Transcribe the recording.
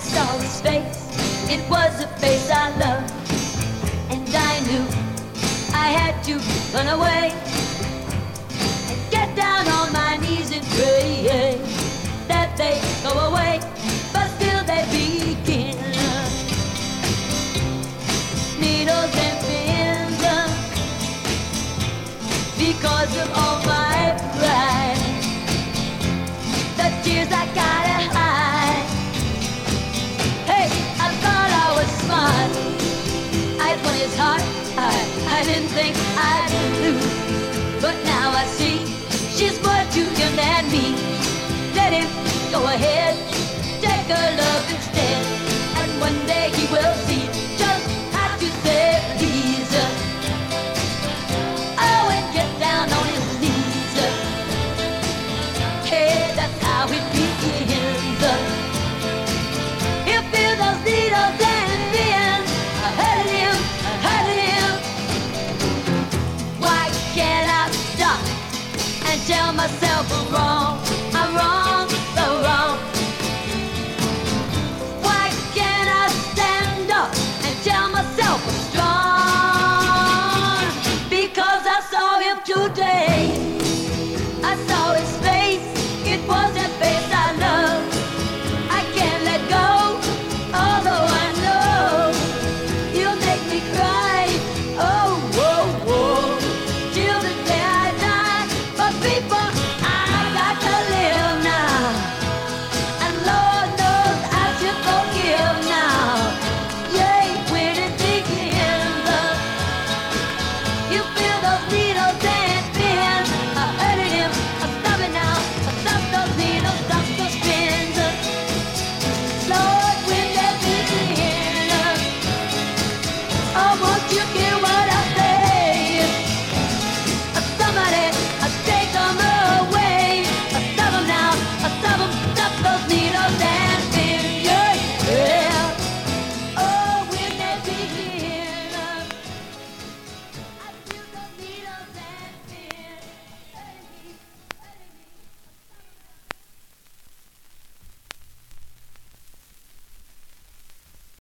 saw his face, it was a face I loved, and I knew I had to run away and get down on my knees and pray that they go away, but still they begin. Needles and pins, because of all my pride, the tears I gotta hide. Hey, I thought I was smart, I'd won his heart, I didn't think I'd lose, but now I see she's more to him than me. Let him go ahead, take her love instead, and one day he will see just how to say please. Oh, and get down on his knees. Hey, that's how it begins. He'll feel those needles.